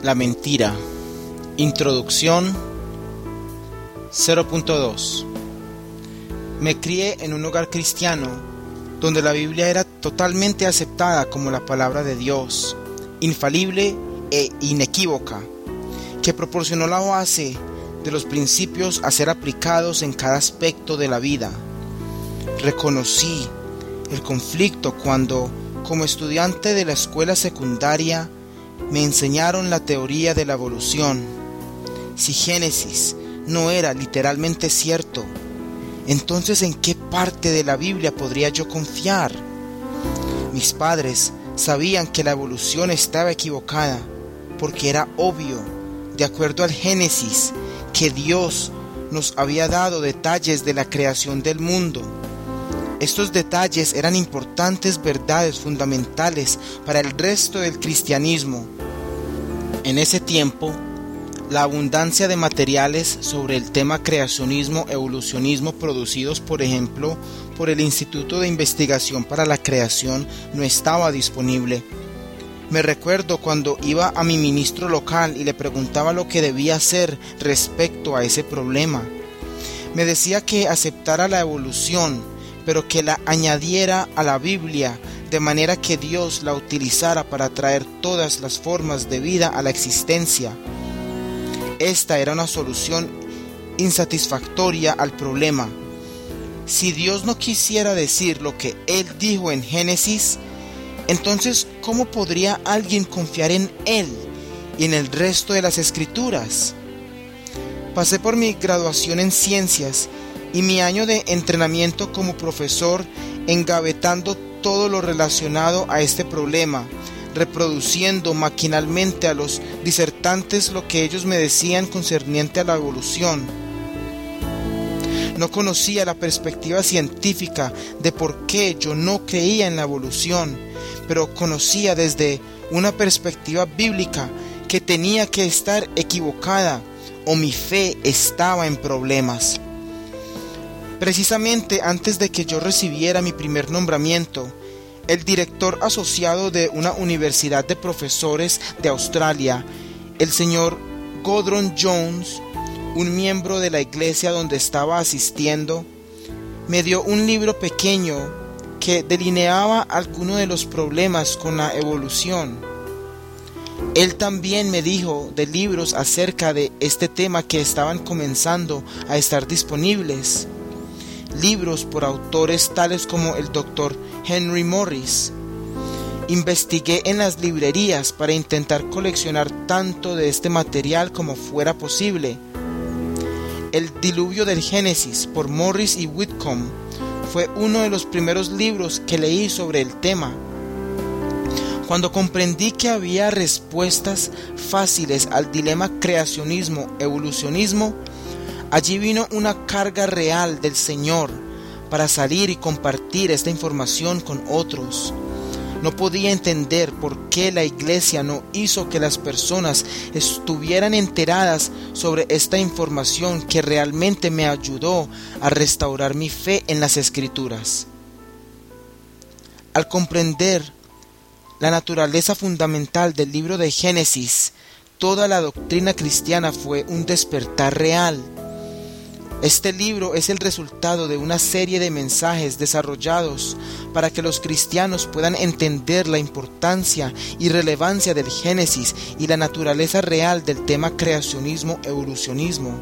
La mentira. Introducción 0.2. Me crié en un hogar cristiano donde la Biblia era totalmente aceptada como la palabra de Dios, infalible e inequívoca, que proporcionó la base de los principios a ser aplicados en cada aspecto de la vida. Reconocí el conflicto cuando, como estudiante de la escuela secundaria, me enseñaron la teoría de la evolución. Si Génesis no era literalmente cierto, entonces ¿en qué parte de la Biblia podría yo confiar? Mis padres sabían que la evolución estaba equivocada, porque era obvio, de acuerdo al Génesis, que Dios nos había dado detalles de la creación del mundo. Estos detalles eran importantes verdades fundamentales para el resto del cristianismo. En ese tiempo, la abundancia de materiales sobre el tema creacionismo-evolucionismo producidos, por ejemplo, por el Instituto de Investigación para la Creación no estaba disponible. Me recuerdo cuando iba a mi ministro local y le preguntaba lo que debía hacer respecto a ese problema. Me decía que aceptara la evolución, pero que la añadiera a la Biblia, de manera que Dios la utilizara para traer todas las formas de vida a la existencia. Esta era una solución insatisfactoria al problema. Si Dios no quisiera decir lo que Él dijo en Génesis, entonces ¿cómo podría alguien confiar en Él y en el resto de las Escrituras? Pasé por mi graduación en ciencias y mi año de entrenamiento como profesor engavetando todo lo relacionado a este problema, reproduciendo maquinalmente a los disertantes lo que ellos me decían concerniente a la evolución. No conocía la perspectiva científica de por qué yo no creía en la evolución, pero conocía desde una perspectiva bíblica que tenía que estar equivocada o mi fe estaba en problemas. Precisamente antes de que yo recibiera mi primer nombramiento, el director asociado de una universidad de profesores de Australia, el señor Gordon Jones, un miembro de la iglesia donde estaba asistiendo, me dio un libro pequeño que delineaba algunos de los problemas con la evolución. Él también me dijo de libros acerca de este tema que estaban comenzando a estar disponibles. Libros por autores tales como el Dr. Henry Morris. Investigué en las librerías para intentar coleccionar tanto de este material como fuera posible. El Diluvio del Génesis por Morris y Whitcomb fue uno de los primeros libros que leí sobre el tema. Cuando comprendí que había respuestas fáciles al dilema creacionismo-evolucionismo, allí vino una carga real del Señor para salir y compartir esta información con otros. No podía entender por qué la iglesia no hizo que las personas estuvieran enteradas sobre esta información que realmente me ayudó a restaurar mi fe en las Escrituras. Al comprender la naturaleza fundamental del libro de Génesis, toda la doctrina cristiana fue un despertar real. Este libro es el resultado de una serie de mensajes desarrollados para que los cristianos puedan entender la importancia y relevancia del Génesis y la naturaleza real del tema creacionismo-evolucionismo.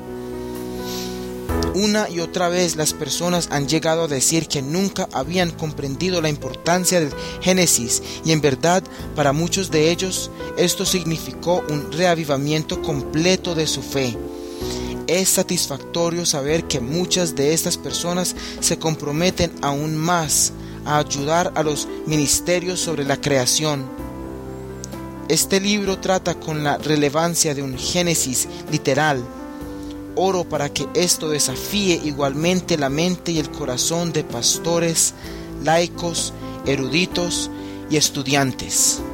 Una y otra vez las personas han llegado a decir que nunca habían comprendido la importancia del Génesis y en verdad para muchos de ellos esto significó un reavivamiento completo de su fe. Es satisfactorio saber que muchas de estas personas se comprometen aún más a ayudar a los ministerios sobre la creación. Este libro trata con la relevancia de un Génesis literal. Oro para que esto desafíe igualmente la mente y el corazón de pastores, laicos, eruditos y estudiantes.